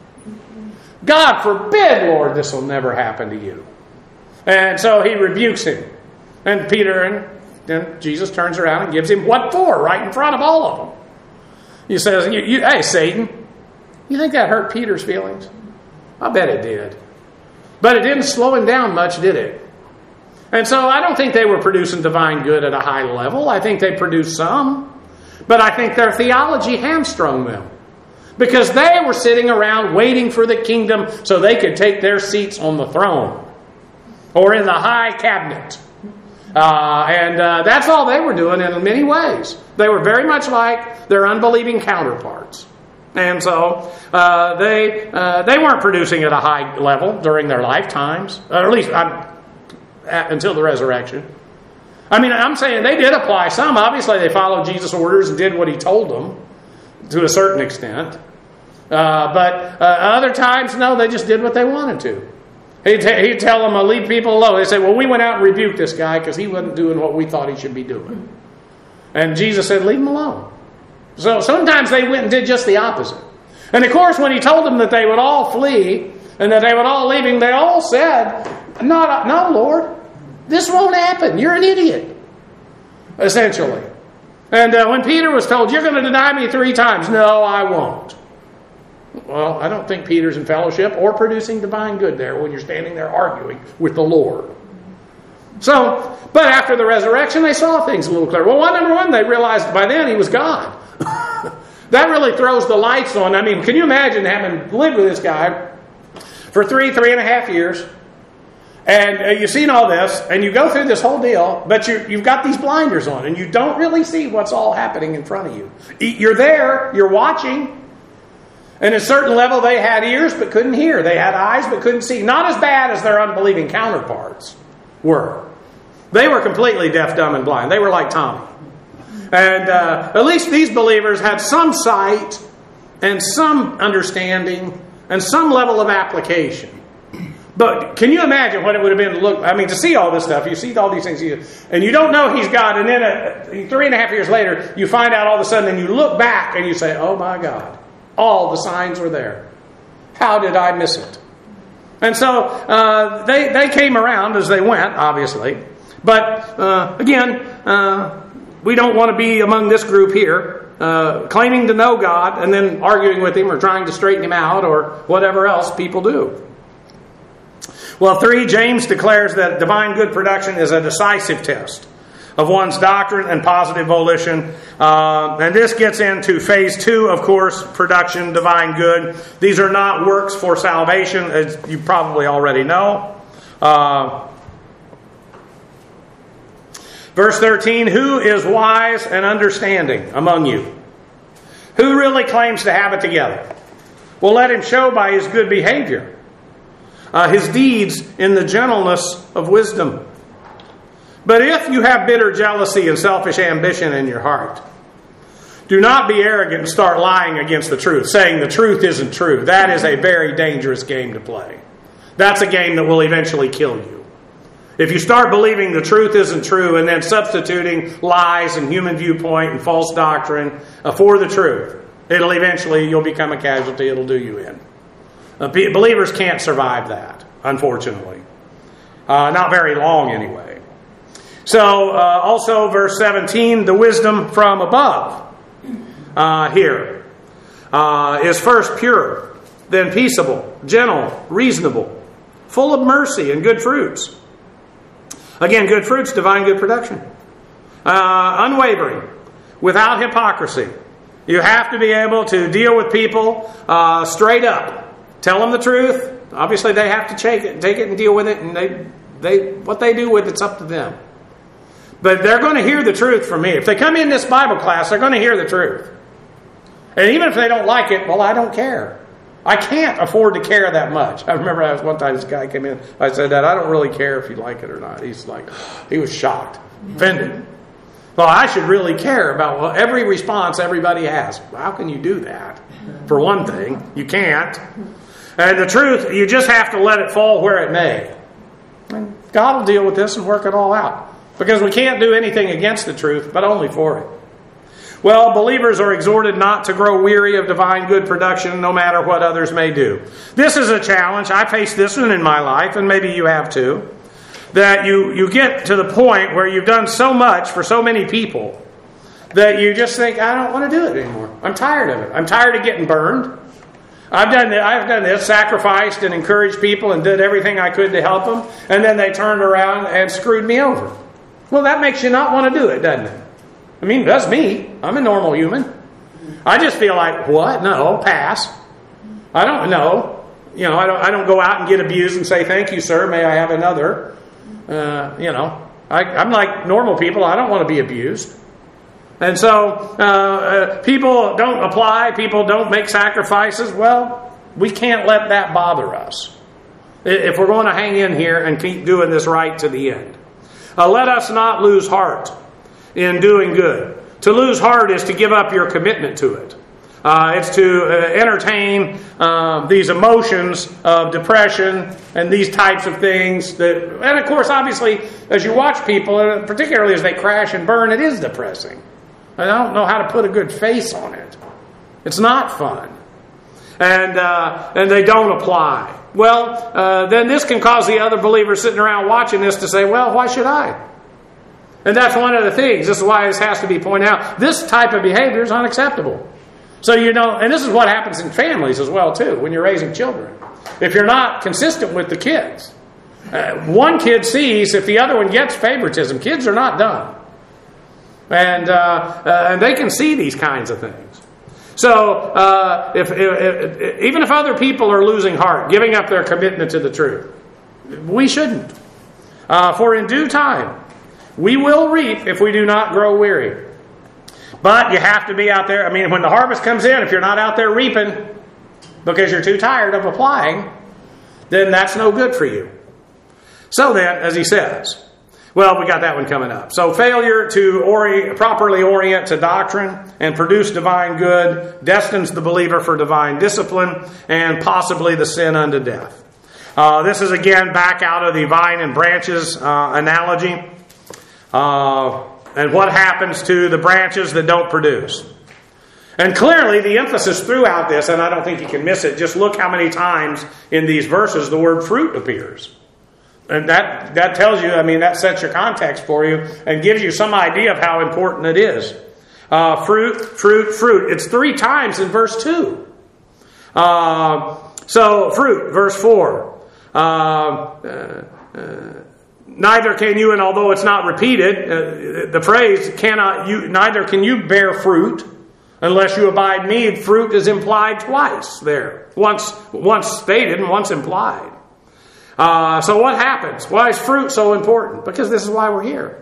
God forbid, Lord, this will never happen to you. And so he rebukes him. And Peter, and then Jesus turns around and gives him what for, right in front of all of them. He says, you, you, hey, Satan, you think that hurt Peter's feelings? I bet it did. But it didn't slow him down much, did it? And so I don't think they were producing divine good at a high level. I think they produced some. But I think their theology hamstrung them. Because they were sitting around waiting for the kingdom so they could take their seats on the throne. Or in the high cabinet. Uh, and uh, that's all they were doing in many ways. They were very much like their unbelieving counterparts. And so uh, they uh, they weren't producing at a high level during their lifetimes, or at least uh, until the resurrection. I mean, I'm saying they did apply some. Obviously, they followed Jesus' orders and did what he told them to a certain extent. Uh, but uh, other times, no, they just did what they wanted to. He'd, t- he'd tell them, leave people alone. They say, well, we went out and rebuked this guy because he wasn't doing what we thought he should be doing. And Jesus said, leave him alone. So sometimes they went and did just the opposite. And of course, when he told them that they would all flee and that they would all leave him, they all said, no, no, Lord, this won't happen. You're an idiot, essentially. And uh, when Peter was told, you're going to deny me three times, no, I won't. Well, I don't think Peter's in fellowship or producing divine good there when you're standing there arguing with the Lord. So, but after the resurrection, they saw things a little clearer. Well, one, number one, they realized by then he was God. That really throws the lights on. I mean, can you imagine having lived with this guy for three, three and a half years, and uh, you've seen all this, and you go through this whole deal, but you, you've got these blinders on, and you don't really see what's all happening in front of you. You're there, you're watching, and at a certain level they had ears but couldn't hear. They had eyes but couldn't see. Not as bad as their unbelieving counterparts were. They were completely deaf, dumb, and blind. They were like Tommy. And uh, at least these believers had some sight and some understanding and some level of application. But can you imagine what it would have been to look, I mean, to see all this stuff, you see all these things, and you don't know he's God, and then a, three and a half years later, you find out all of a sudden, and you look back and you say, oh my God, all the signs were there. How did I miss it? And so uh, they, they came around as they went, obviously. But uh, again, uh, we don't want to be among this group here, uh, claiming to know God and then arguing with him or trying to straighten him out or whatever else people do. Well, three, James declares that divine good production is a decisive test of one's doctrine and positive volition. Uh, and this gets into phase two, of course, production, divine good. These are not works for salvation, as you probably already know. Uh, verse thirteen, who is wise and understanding among you? Who really claims to have it together? Well, let him show by his good behavior. Uh, his deeds in the gentleness of wisdom. But if you have bitter jealousy and selfish ambition in your heart, do not be arrogant and start lying against the truth, saying the truth isn't true. That is a very dangerous game to play. That's a game that will eventually kill you. If you start believing the truth isn't true and then substituting lies and human viewpoint and false doctrine for the truth, it'll eventually, you'll become a casualty. It'll do you in. Uh, believers can't survive that, unfortunately. Uh, not very long, anyway. So, uh, also, verse seventeen, the wisdom from above uh, here uh, is first pure, then peaceable, gentle, reasonable, full of mercy and good fruits. Again, good fruits, divine good production. Uh, unwavering, without hypocrisy. You have to be able to deal with people uh, straight up. Tell them the truth. Obviously, they have to take it, take it and deal with it. And they, they, what they do with it's up to them. But they're going to hear the truth from me. If they come in this Bible class, they're going to hear the truth. And even if they don't like it, well, I don't care. I can't afford to care that much. I remember I was one time this guy came in. I said, Dad, I don't really care if you like it or not. He's like, he was shocked, offended. Well, I should really care about well, every response everybody has. Well, how can you do that? For one thing, you can't. And the truth, you just have to let it fall where it may. And God will deal with this and work it all out. Because we can't do anything against the truth, but only for it. Well, believers are exhorted not to grow weary of divine good production, no matter what others may do. This is a challenge. I faced this one in my life, and maybe you have too. That you, you get to the point where you've done so much for so many people that you just think, I don't want to do it anymore. I'm tired of it. I'm tired of getting burned. I've done this, I've done this, sacrificed and encouraged people and did everything I could to help them, and then they turned around and screwed me over. Well, that makes you not want to do it, doesn't it? I mean, that's me. I'm a normal human. I just feel like, what? No, pass. I don't know. You know, I don't. I don't go out and get abused and say, "Thank you, sir. May I have another?" Uh, you know, I, I'm like normal people. I don't want to be abused. And so uh, uh, people don't apply. People don't make sacrifices. Well, we can't let that bother us if we're going to hang in here and keep doing this right to the end. Uh, let us not lose heart in doing good. To lose heart is to give up your commitment to it. Uh, it's to uh, entertain uh, these emotions of depression and these types of things. That, and of course, obviously, as you watch people, uh, particularly as they crash and burn, it is depressing. I don't know how to put a good face on it. It's not fun. And uh, and they don't apply. Well, uh, then this can cause the other believers sitting around watching this to say, well, why should I? And that's one of the things. This is why this has to be pointed out. This type of behavior is unacceptable. So, you know, and this is what happens in families as well, too, when you're raising children. If you're not consistent with the kids, uh, one kid sees if the other one gets favoritism. Kids are not dumb. And, uh, uh, and they can see these kinds of things. So, uh, if, if, if even if other people are losing heart, giving up their commitment to the truth, we shouldn't. Uh, for in due time, we will reap if we do not grow weary. But you have to be out there. I mean, when the harvest comes in, if you're not out there reaping because you're too tired of applying, then that's no good for you. So then, as he says, well, we got that one coming up. So failure to ori- properly orient to doctrine and produce divine good destines the believer for divine discipline and possibly the sin unto death. Uh, this is again back out of the vine and branches uh, analogy. Uh, and what happens to the branches that don't produce. And clearly the emphasis throughout this, and I don't think you can miss it, just look how many times in these verses the word fruit appears. And that, that tells you, I mean, that sets your context for you and gives you some idea of how important it is. Uh, fruit, fruit, fruit. It's three times in verse two. Uh, so, fruit, verse four. Uh, uh, uh, Neither can you, and although it's not repeated, uh, the phrase cannot you. Neither can you bear fruit unless you abide in me. Fruit is implied twice there, once once stated and once implied. Uh, so what happens? Why is fruit so important? Because this is why we're here.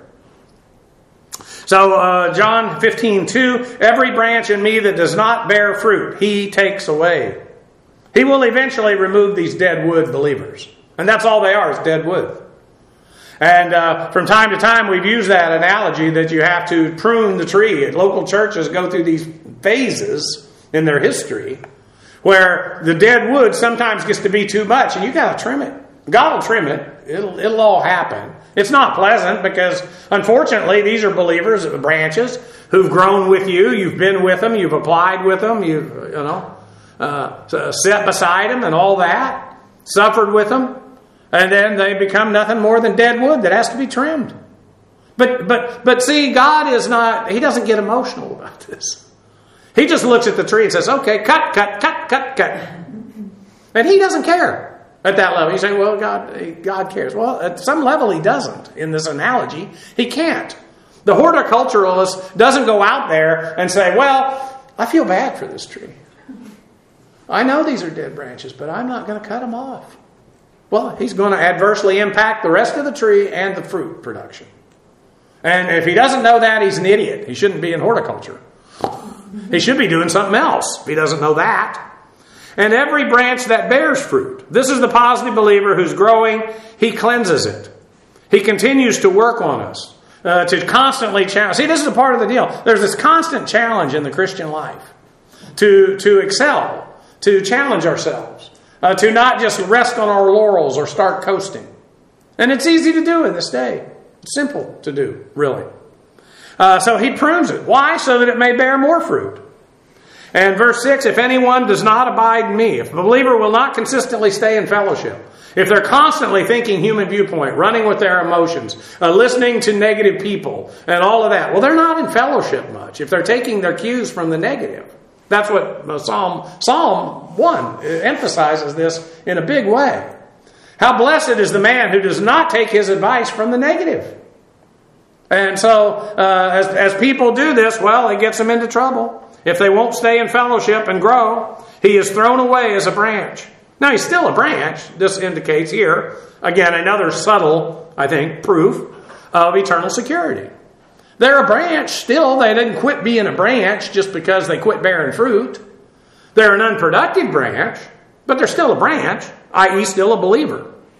So uh, John fifteen two, every branch in me that does not bear fruit, he takes away. He will eventually remove these dead wood believers, and that's all they are, is dead wood. And uh, from time to time, we've used that analogy that you have to prune the tree. And local churches go through these phases in their history where the dead wood sometimes gets to be too much, and you got to trim it. God will trim it. It'll, it'll all happen. It's not pleasant because, unfortunately, these are believers, branches, who've grown with you. You've been with them. You've applied with them. You've, you know, uh, sat beside them and all that. Suffered with them. And then they become nothing more than dead wood that has to be trimmed. But but but see, God is not, He doesn't get emotional about this. He just looks at the tree and says, okay, cut, cut, cut, cut, cut. And He doesn't care at that level. You say, well, God, God cares. Well, at some level He doesn't in this analogy. He can't. The horticulturalist doesn't go out there and say, well, I feel bad for this tree. I know these are dead branches, but I'm not going to cut them off. Well, he's going to adversely impact the rest of the tree and the fruit production. And if he doesn't know that, he's an idiot. He shouldn't be in horticulture. He should be doing something else if he doesn't know that. And every branch that bears fruit. This is the positive believer who's growing. He cleanses it. He continues to work on us. Uh, to constantly challenge. See, this is a part of the deal. There's this constant challenge in the Christian life. To, to excel. To challenge ourselves. Uh, to not just rest on our laurels or start coasting. And it's easy to do in this day. It's simple to do, really. Uh, so he prunes it. Why? So that it may bear more fruit. And verse six, if anyone does not abide in me, if a believer will not consistently stay in fellowship, if they're constantly thinking human viewpoint, running with their emotions, uh, listening to negative people, and all of that, well, they're not in fellowship much if they're taking their cues from the negative. That's what Psalm Psalm one emphasizes this in a big way. How blessed is the man who does not take his advice from the negative. And so, uh, as, as people do this, well, it gets them into trouble. If they won't stay in fellowship and grow, he is thrown away as a branch. Now, he's still a branch. This indicates here, again, another subtle, I think, proof of eternal security. They're a branch still. They didn't quit being a branch just because they quit bearing fruit. They're an unproductive branch, but they're still a branch, that is still a believer.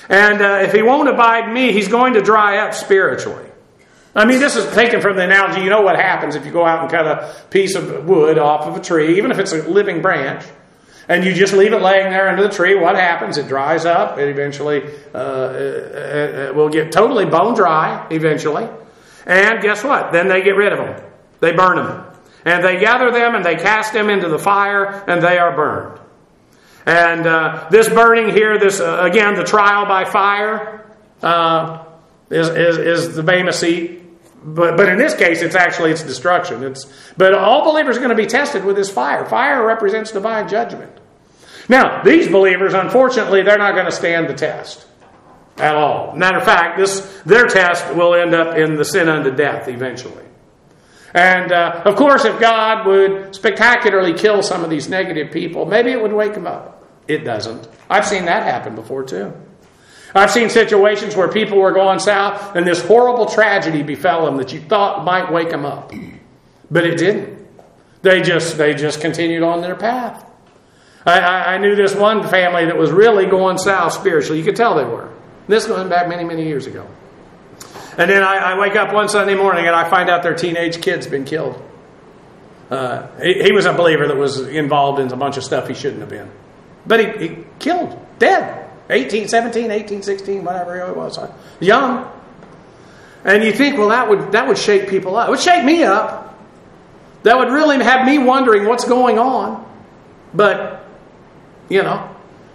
And uh, if he won't abide in me, he's going to dry up spiritually. I mean, this is taken from the analogy. You know what happens if you go out and cut a piece of wood off of a tree, even if it's a living branch, and you just leave it laying there under the tree. What happens? It dries up. It eventually uh, it, it will get totally bone dry eventually. And guess what? Then they get rid of them. They burn them. And they gather them and they cast them into the fire and they are burned. And uh, this burning here, this uh, again, the trial by fire uh, is, is, is the Bema seat. But but in this case, it's actually its destruction. It's but all believers are going to be tested with this fire. Fire represents divine judgment. Now, these believers, unfortunately, they're not going to stand the test at all. Matter of fact, this their test will end up in the sin unto death eventually. And uh, of course, if God would spectacularly kill some of these negative people, maybe it would wake them up. It doesn't. I've seen that happen before too. I've seen situations where people were going south and this horrible tragedy befell them that you thought might wake them up. But it didn't. They just they just continued on their path. I, I, I knew this one family that was really going south spiritually. You could tell they were. This going back many, many years ago. And then I, I wake up one Sunday morning and I find out their teenage kid's been killed. Uh, he, he was a believer that was involved in a bunch of stuff he shouldn't have been. But he, he killed, dead. eighteen, seventeen, eighteen, sixteen, whatever it was. Young. And you think, well, that would that would shake people up. It would shake me up. That would really have me wondering what's going on. But, you know,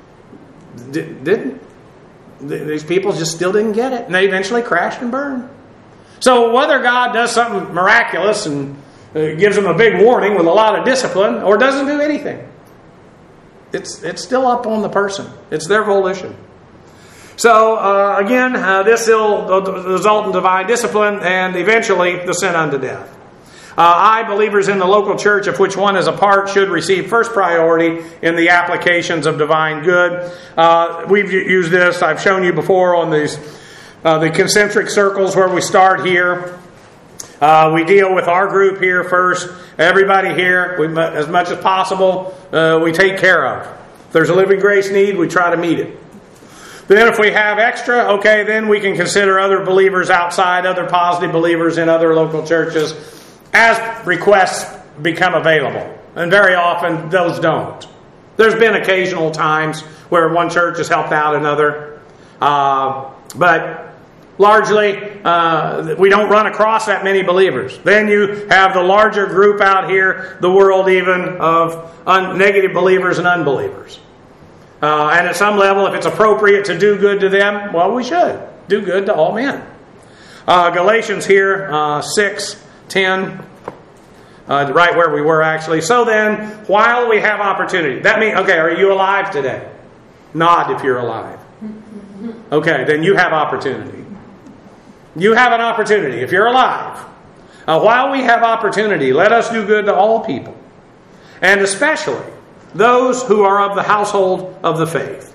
didn't. These people just still didn't get it. And they eventually crashed and burned. So whether God does something miraculous and gives them a big warning with a lot of discipline or doesn't do anything, It's it's still up on the person. It's their volition. So, uh, again, uh, this will result in divine discipline and eventually the sin unto death. Uh, I, believers in the local church, of which one is a part, should receive first priority in the applications of divine good. Uh, we've used this, I've shown you before, on these uh, the concentric circles where we start here. Uh, we deal with our group here first. Everybody here, we, as much as possible, uh, we take care of. If there's a living grace need, we try to meet it. Then if we have extra, okay, then we can consider other believers outside, other positive believers in other local churches, as requests become available. And very often, those don't. There's been occasional times where one church has helped out another. Uh, but... Largely, uh, we don't run across that many believers. Then you have the larger group out here, the world even, of un- negative believers and unbelievers. Uh, and at some level, if it's appropriate to do good to them, well, we should do good to all men. Uh, Galatians here, uh, six, ten, uh, right where we were actually. So then, while we have opportunity, that means, okay, are you alive today? Nod if you're alive. Okay, then you have opportunity. You have an opportunity if you're alive. Uh, while we have opportunity, let us do good to all people, and especially those who are of the household of the faith.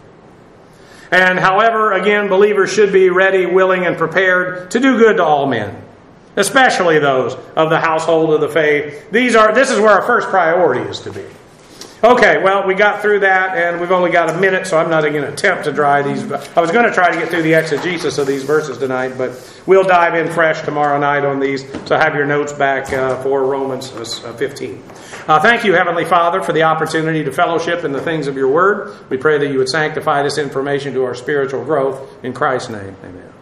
And however, again, believers should be ready, willing, and prepared to do good to all men, especially those of the household of the faith. These are this is where our first priority is to be. Okay, well, we got through that, and we've only got a minute, so I'm not going to attempt to dry these. I was going to try to get through the exegesis of these verses tonight, but we'll dive in fresh tomorrow night on these, so have your notes back uh, for Romans fifteen. Uh, thank you, Heavenly Father, for the opportunity to fellowship in the things of your Word. We pray that you would sanctify this information to our spiritual growth. In Christ's name, amen.